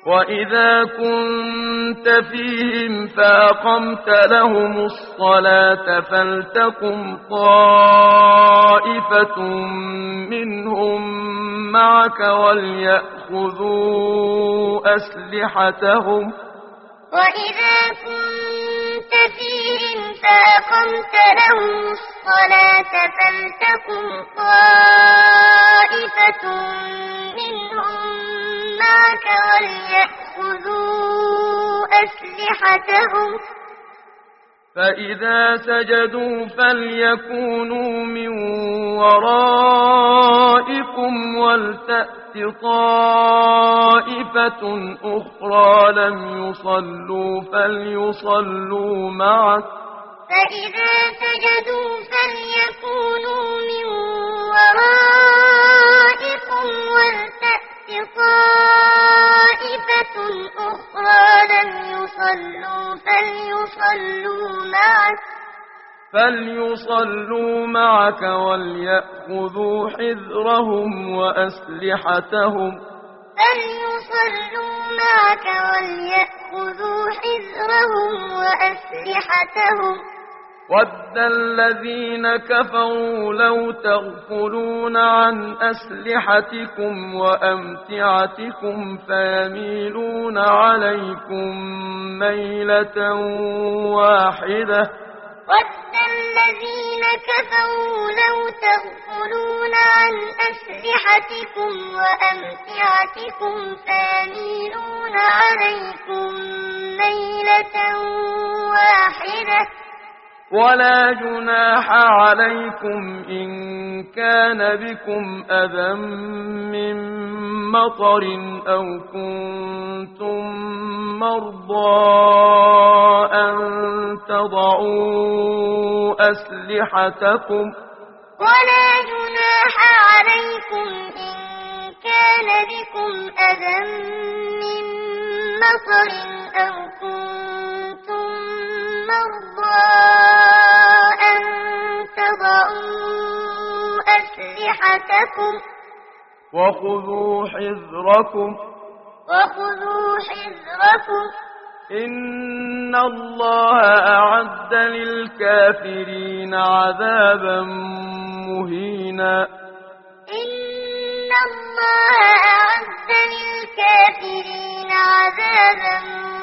وإذا كنت فيهم فأقمت لهم الصلاة فلتقم طائفة منهم معك وليأخذوا أسلحتهم وإذا كنت فيهم فأقمت لهم الصلاة فلتقم طائفة منهم معك وليأخذوا أسلحتهم فإذا سجدوا فليكونوا من ورائكم ولتأت طائفة أخرى لم يصلوا فليصلوا معك فإذا سجدوا فليكونوا من ورائكم ولتأت طائفة أخرى لم يصلوا فليصلوا معك وليأخذوا حذرهم وأسلحتهم ود الذين كفروا لو تغفلون عن أسلحتكم وأمتعتكم فيميلون عليكم ميلة واحدة ود الذين كفروا لو تغفلون عن أسلحتكم وأمتعتكم فيميلون عليكم ميلة واحدة ولا جناح عليكم إن كان بكم أذى من مطر أو كنتم مرضى أن تضعوا أسلحتكم ولا جناح عليكم إن كان بكم أذى من مطر أو كنتم مرضى أن تضعوا أسلحتكم وخذوا حذركم إن الله أعد للكافرين عذابا مهينا إن الله أعد للكافرين عذابا مهينا